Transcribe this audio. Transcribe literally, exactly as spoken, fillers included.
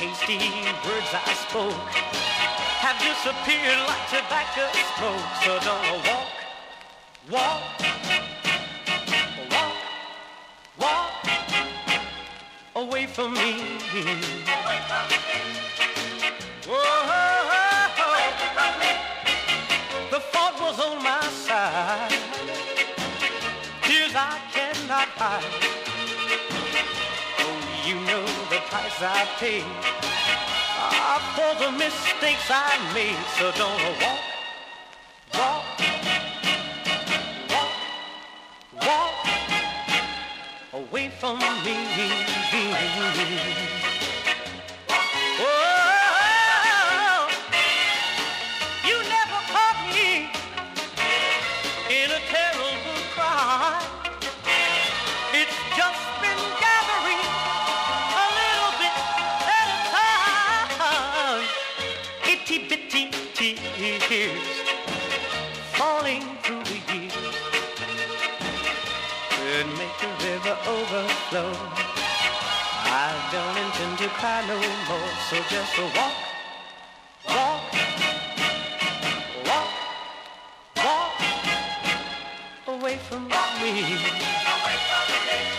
hasty words I spoke have disappeared like tobacco smoke. So don't walk, walk, walk, walk away from me. Away from me. Whoa, away from me. The fault was on my side. Tears I cannot hide. Oh, you know the price I paid uh, for the mistakes I made. So don't walk, walk, walk, walk away from me. Oh, you never caught me in a terrible crime. It's just been gathering a little bit at a time. Itty bitty tears falling through the years could make the river overflow. I don't intend to cry no more, so just walk, walk, walk, walk away from me.